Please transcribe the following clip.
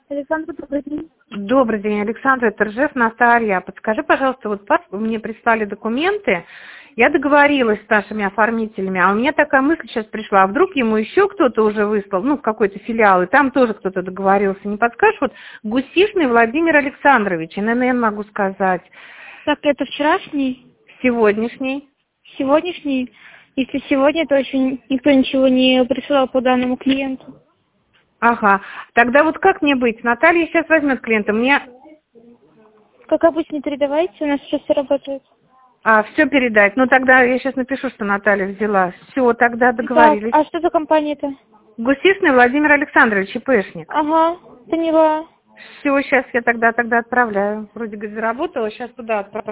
Александр, добрый день. Добрый день, Александр, это Ржев Наталья. Подскажи, пожалуйста, вот мне прислали документы, я договорилась с нашими оформителями, а у меня такая мысль сейчас пришла, а вдруг ему еще кто-то уже выслал, в какой-то филиал, и там тоже кто-то договорился. Не подскажешь? Вот Гусишный Владимир Александрович, ННН могу сказать. Так, это вчерашний? Сегодняшний. Сегодняшний? Если сегодня, то еще никто ничего не присылал по данному клиенту. Ага. Тогда вот как мне быть? Наталья сейчас возьмет клиента. Как обычно, передавайте, у нас сейчас все работает. Все передать. Тогда я сейчас напишу, что Наталья взяла. Все, тогда договорились. Так, а что за компания-то? Гусишный Владимир Александрович, ИПшник. Ага, поняла. Все, сейчас я тогда отправляю. Вроде бы заработала, сейчас туда отправляю.